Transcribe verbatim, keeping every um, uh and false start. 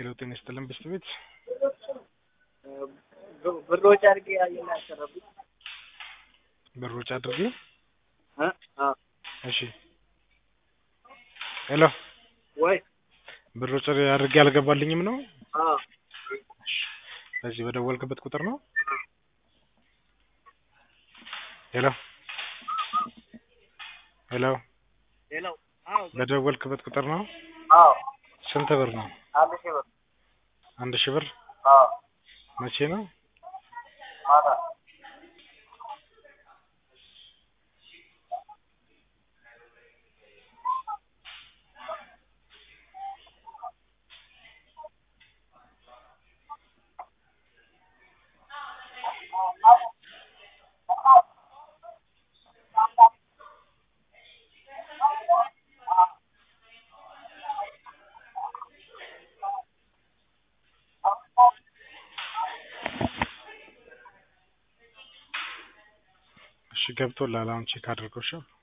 ሄሎ ጤና ይስጥልን ብስቤት ብሮች አድርጌ ያየና ያሰረብኝ ብሮች አድርጌ እ አ እሺ ሄሎ ወይ ብሮች አድርጌ አልገባልኝም ነው አ በዚህ በደወልክበት ቁጥር ነው ሄሎ ሄሎ ሄሎ አው በደወልክበት ቁጥር ነው አው ስንት ብር ነው አንድ ሺህ ብር አንድ ሺህ ብር አው መቼ ነው ማታ እሺ ገብቶላል አሁን ቼክ አድርገው እሺ